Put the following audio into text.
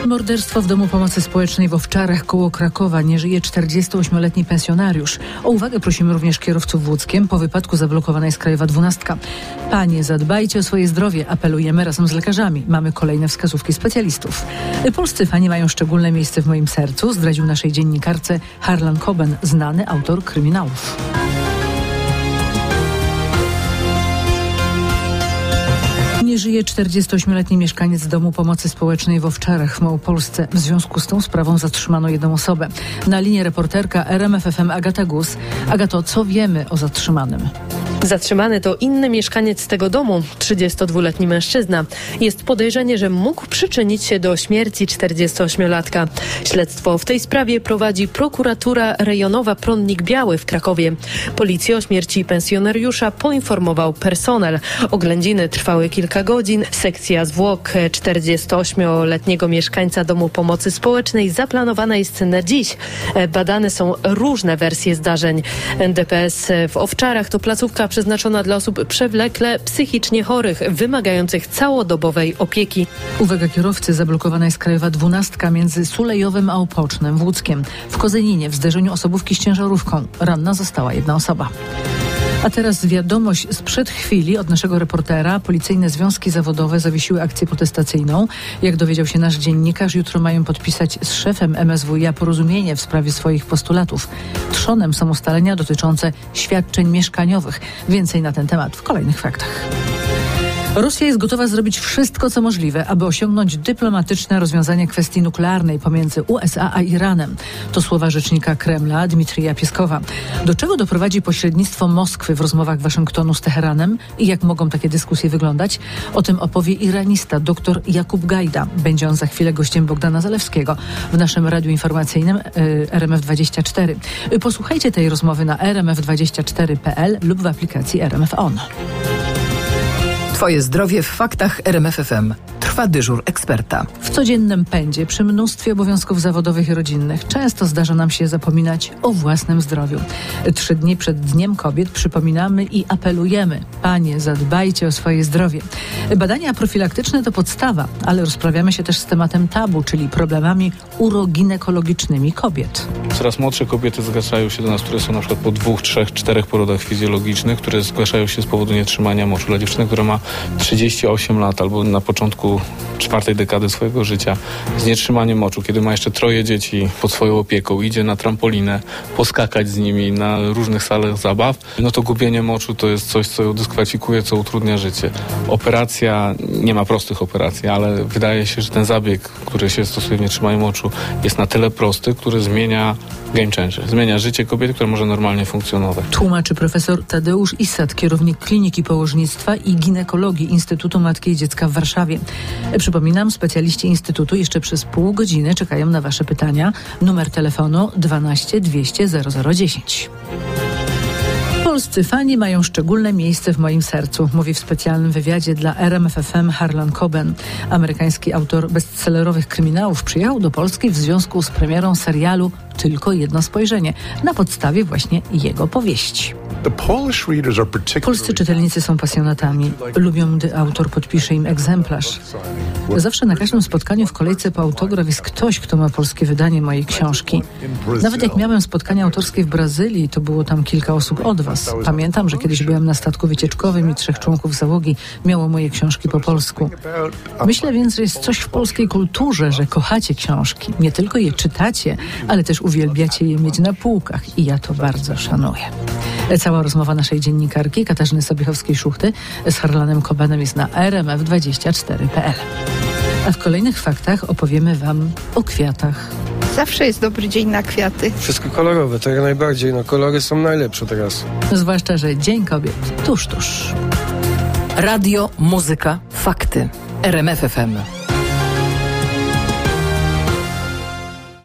Morderstwo w Domu Pomocy Społecznej w Owczarach koło Krakowa. Nie żyje 48-letni pensjonariusz. O uwagę prosimy również kierowców wódzkiem. Po wypadku zablokowana jest Krajowa 12. Panie, zadbajcie o swoje zdrowie. Apelujemy razem z lekarzami. Mamy kolejne wskazówki specjalistów. Polscy fani mają szczególne miejsce w moim sercu, zdradził naszej dziennikarce Harlan Coben, znany autor kryminałów. Nie żyje 48-letni mieszkaniec Domu Pomocy Społecznej w Owczarach w Małopolsce. W związku z tą sprawą zatrzymano jedną osobę. Na linii reporterka RMF FM Agata Gus. Agato, co wiemy o zatrzymanym? Zatrzymany to inny mieszkaniec tego domu, 32-letni mężczyzna. Jest podejrzenie, że mógł przyczynić się do śmierci 48-latka. Śledztwo w tej sprawie prowadzi prokuratura rejonowa Prądnik Biały w Krakowie. Policję o śmierci pensjonariusza poinformował personel. Oględziny trwały kilka godzin. Sekcja zwłok 48-letniego mieszkańca Domu Pomocy Społecznej zaplanowana jest na dziś. Badane są różne wersje zdarzeń. DPS w Owczarach to placówka przeznaczona dla osób przewlekle psychicznie chorych, wymagających całodobowej opieki. Uwaga kierowcy, zablokowana jest Krajowa 12 między Sulejowem a Opocznem w Łódzkiem. W Kozyninie w zderzeniu osobówki z ciężarówką. Ranna została jedna osoba. A teraz wiadomość sprzed chwili od naszego reportera. Policyjne związki zawodowe zawiesiły akcję protestacyjną. Jak dowiedział się nasz dziennikarz, jutro mają podpisać z szefem MSWiA porozumienie w sprawie swoich postulatów. Trzonem są ustalenia dotyczące świadczeń mieszkaniowych. Więcej na ten temat w kolejnych faktach. Rosja jest gotowa zrobić wszystko, co możliwe, aby osiągnąć dyplomatyczne rozwiązanie kwestii nuklearnej pomiędzy USA a Iranem. To słowa rzecznika Kremla Dmitrija Pieskowa. Do czego doprowadzi pośrednictwo Moskwy w rozmowach Waszyngtonu z Teheranem i jak mogą takie dyskusje wyglądać? O tym opowie iranista dr Jakub Gajda. Będzie on za chwilę gościem Bogdana Zalewskiego w naszym radiu informacyjnym RMF24. Posłuchajcie tej rozmowy na rmf24.pl lub w aplikacji RMF On. Twoje zdrowie w faktach RMF FM. Trwa dyżur eksperta. W codziennym pędzie, przy mnóstwie obowiązków zawodowych i rodzinnych, często zdarza nam się zapominać o własnym zdrowiu. 3 dni przed Dniem Kobiet przypominamy i apelujemy. Panie, zadbajcie o swoje zdrowie. Badania profilaktyczne to podstawa, ale rozprawiamy się też z tematem tabu, czyli problemami uroginekologicznymi kobiet. Coraz młodsze kobiety zgłaszają się do nas, które są na przykład po 2, 3, 4 porodach fizjologicznych, które zgłaszają się z powodu nietrzymania moczu. Dla dziewczyny, która ma 38 lat albo na początku 4. dekady swojego życia z nietrzymaniem moczu, kiedy ma jeszcze 3 dzieci pod swoją opieką, idzie na trampolinę, poskakać z nimi na różnych salach zabaw, no to gubienie moczu to jest coś, co ją dyskwalifikuje, co utrudnia życie. Operacja, nie ma prostych operacji, ale wydaje się, że ten zabieg, który się stosuje w nietrzymaniu moczu, jest na tyle prosty, który zmienia game changer. Zmienia życie kobiety, która może normalnie funkcjonować. Tłumaczy profesor Tadeusz Isat, kierownik Kliniki Położnictwa i Ginekologii Instytutu Matki i Dziecka w Warszawie. Przypominam, specjaliści Instytutu jeszcze przez pół godziny czekają na Wasze pytania. Numer telefonu 12 200 0010. Polscy fani mają szczególne miejsce w moim sercu, mówi w specjalnym wywiadzie dla RMF FM Harlan Coben. Amerykański autor bestsellerowych kryminałów przyjechał do Polski w związku z premierą serialu Tylko jedno spojrzenie, na podstawie właśnie jego powieści. Polscy czytelnicy są pasjonatami. Lubią, gdy autor podpisze im egzemplarz. Zawsze na każdym spotkaniu w kolejce po autograf jest ktoś, kto ma polskie wydanie mojej książki. Nawet jak miałem spotkanie autorskie w Brazylii, to było tam kilka osób od Was. Pamiętam, że kiedyś byłem na statku wycieczkowym i 3 członków załogi miało moje książki po polsku. Myślę więc, że jest coś w polskiej kulturze, że kochacie książki. Nie tylko je czytacie, ale też uwielbiacie je mieć na półkach i ja to bardzo szanuję. Cała rozmowa naszej dziennikarki Katarzyny Sobiechowskiej-Szuchty z Harlanem Cobenem jest na rmf24.pl. A w kolejnych faktach opowiemy Wam o kwiatach. Zawsze jest dobry dzień na kwiaty. Wszystko kolorowe, to jak najbardziej. No kolory są najlepsze teraz. Zwłaszcza, że Dzień Kobiet tuż. Radio, muzyka, fakty. RMF FM.